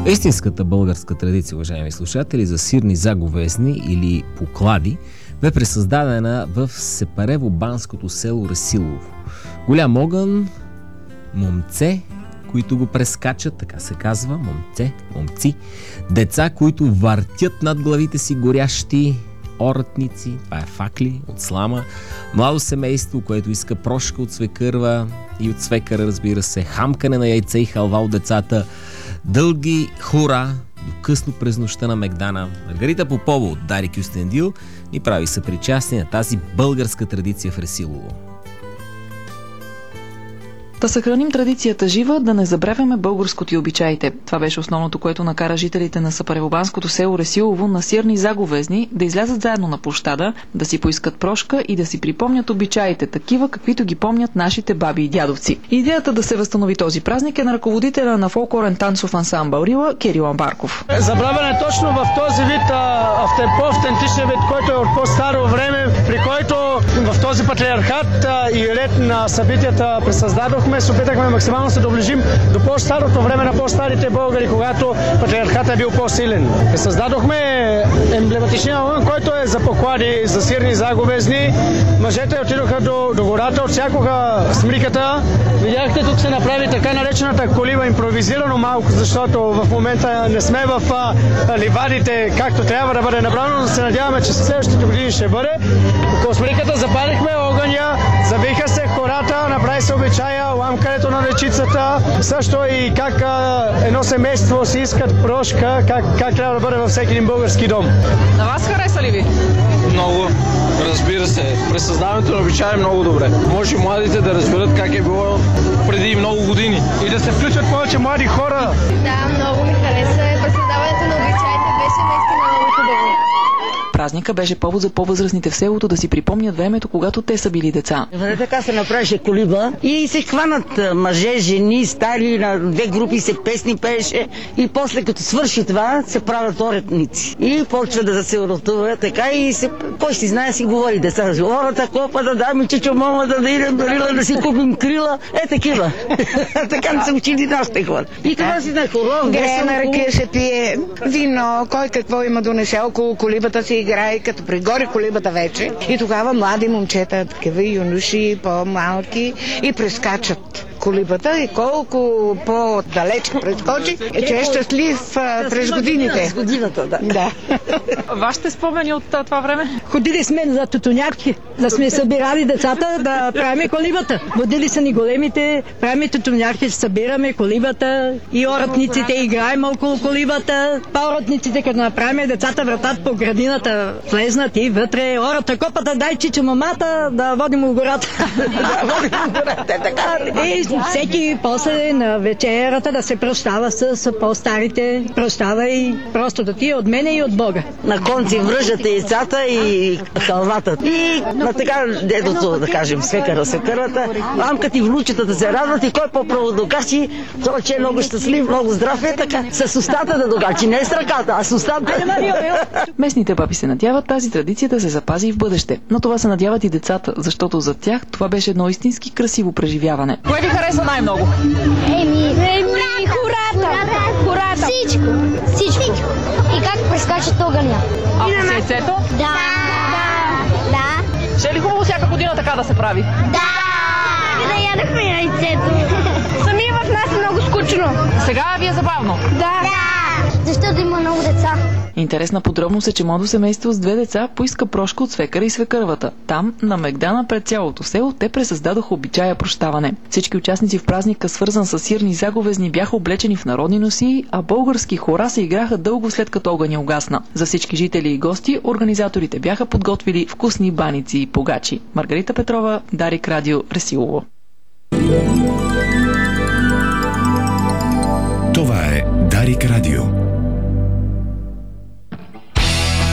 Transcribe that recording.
Истинската българска традиция, уважаеми слушатели, за сирни заговезни или поклади бе пресъздадена в Сепарево-банското село Ресилово. Голям огън, момце, които го прескачат, така се казва, момци, деца, които въртят над главите си горящи оратници, това е факли от слама, младо семейство, което иска прошка от свекърва и от свекъра, разбира се, хамкане на яйце и халва от децата, дълги хура до късно през нощта на Мегдана. Маргарита Попова от Дарик Кюстендил ни прави съпричастни на тази българска традиция в Ресилово. Да съхраним традицията жива, да не забравяме българското и обичаите. Това беше основното, което накара жителите на Сапаревобанското село Ресилово на сирни заговезни да излязат заедно на площада, да си поискат прошка и да си припомнят обичаите, такива каквито ги помнят нашите баби и дядовци. Идеята да се възстанови този празник е на ръководителя на фолклорен танцов ансамбъл Рила Кирил Амбарков. Забравяне точно в този вид автентичен вид, който е от по-старо време, при който в този патриархат и ред на събитията пресъздадохме, се опитахме максимално се доближим до по-старото време на по-старите българи, когато патриархатът е бил по-силен. Създадохме емблематичния огън, който е за поклади, за сирни заговезни. Мъжете отидоха до гората, отсякоха смриката. Видяхте, тук се направи така наречената колиба, импровизирано малко, защото в момента не сме в ливадите, както трябва да бъде набрано, но се надяваме, че следващите години ще бъде. Около смриката запалихме огъня, завиха се хората, направи се обичая, ламкането на дечицата, също и как едно семейство си искат прошка, как трябва да бъде във всеки един български дом. На вас хареса ли ви? Много, разбира се. Пресъздаването на обичай е много добре. Може и младите да разберат как е било преди много години. И да се включат повече млади хора. Да, много ми хареса. Пресъздаването на обичаите беше наистина много хубаво. Празника беше повод за по-възрастните в селото да си припомнят времето, когато те са били деца. Така се направеше колиба и се хванат мъже, жени, стари, на две групи се песни пееше и после като свърши това се правят оретници. И почва да се ротува така и кой си знае си говори деца. Ората, копа да дами, чичо, мама да идем да си купим крила. Такива. Така не са учили нашите хора. И това си на хоров. Грее на ръки се пие вино, кой какво има донесе около колибата си играе, като пригори колибата вече. И тогава млади момчета, такива юноши, по-малки и прескачат колибата и колко по-далеч прескочи, че е щастлив през годините. С годината, да. Вашите спомени от това време? Ходили сме за тутунярки, да сме събирали децата да правим колибата. Водили са ни големите, правим тутунярки, събираме колибата и оратниците играем около колибата. Оратниците, като направим, децата вратат по градината, влезнат и вътре. Ората, копата, дай чичо мамата да водим в гората. И всеки после на вечерата да се прощава с по-старите. Прощава и просто да ти е от мене и от Бога. На конци връжат яйцата и халвата. И на така дедото, да кажем, свекърата, мамката и внучетата се радват и кой по-право докачи, той че е много щастлив, много здрав е така. С устата да докачи, не с ръката, а с устата. Местните баби се надяват тази традиция да се запази и в бъдеще. Но това се надяват и децата, защото за тях това беше едно истински красиво преживяване. Кое ви хареса най-много? Хората. Всичко. И как прескачат огъня. А с яйцето? Да. Ще е ли хубаво всяка година така да се прави? Да. Да ядахме яйцето. Сами в нас е много скучно. Сега ви е забавно? Да. Защото има много деца. Интересна подробност е, че младо семейство с две деца поиска прошка от свекъра и свекървата. Там, на Мегдана, пред цялото село, те пресъздадоха обичая прощаване. Всички участници в празника, свързан с сирни заговезни, бяха облечени в народни носии, а български хора се играха дълго след като огъня угасна. За всички жители и гости, организаторите бяха подготвили вкусни баници и погачи. Маргарита Петрова, Дарик Радио, Ресилово. Това е Дарик Радио.